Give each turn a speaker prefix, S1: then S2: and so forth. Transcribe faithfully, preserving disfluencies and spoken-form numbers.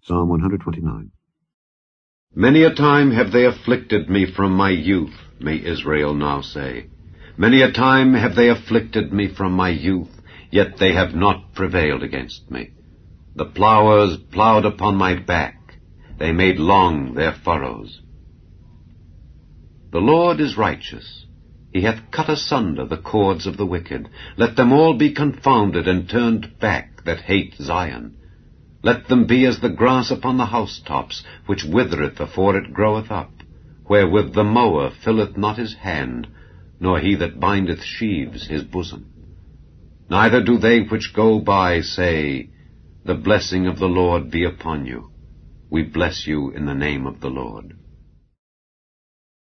S1: Psalm one hundred twenty-nine.
S2: Many a time have they afflicted me from my youth, may Israel now say. Many a time have they afflicted me from my youth, yet they have not prevailed against me. The plowers plowed upon my back, they made long their furrows. The Lord is righteous. He hath cut asunder the cords of the wicked. Let them all be confounded and turned back that hate Zion. Let them be as the grass upon the housetops, which withereth afore it groweth up, wherewith the mower filleth not his hand, nor he that bindeth sheaves his bosom. Neither do they which go by say, The blessing of the Lord be upon you. We bless you in the name of the Lord.